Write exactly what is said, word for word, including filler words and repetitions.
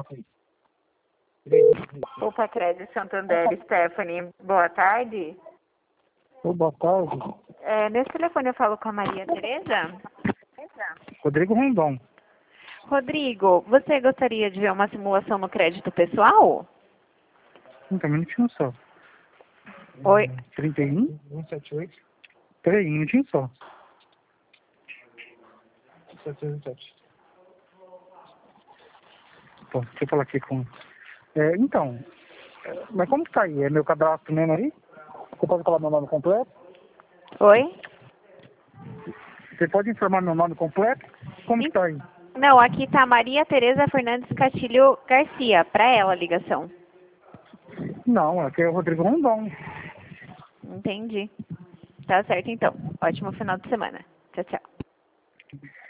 Opa, Crédito Santander, Stephanie, boa tarde. Oh, boa tarde. É, nesse telefone eu falo com a Maria Tereza. Rodrigo Rondon. Rodrigo, você gostaria de ver uma simulação no crédito pessoal? Um minutinho só. Oi. trinta e um, cento e setenta e oito. Peraí, um minutinho só. setecentos e sete. Bom, deixa eu falar aqui com... É, então, é, mas como que tá aí? É meu cadastro mesmo aí? Você pode falar meu nome completo? Oi? Você pode informar meu nome completo? Como que tá aí? Não, aqui tá Maria Tereza Fernandes Castilho Garcia, para ela a ligação. Não, aqui é o Rodrigo Rondon. Entendi. Tá certo então. Ótimo final de semana. Tchau, tchau.